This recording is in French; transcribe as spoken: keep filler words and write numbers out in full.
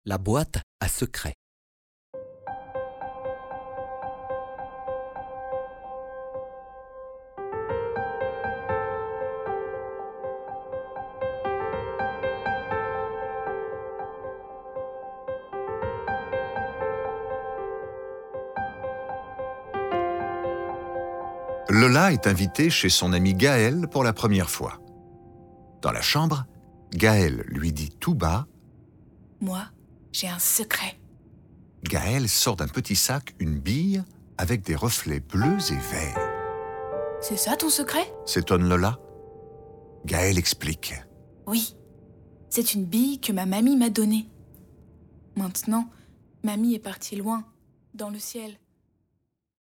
La boîte à secrets. Lola est invitée chez son ami Gaël pour la première fois. Dans la chambre, Gaël lui dit tout bas « Moi, j'ai un secret. » Gaël sort d'un petit sac une bille avec des reflets bleus et verts. « C'est ça ton secret ?» s'étonne Lola. Gaël explique. « Oui, c'est une bille que ma mamie m'a donnée. Maintenant, mamie est partie loin, dans le ciel.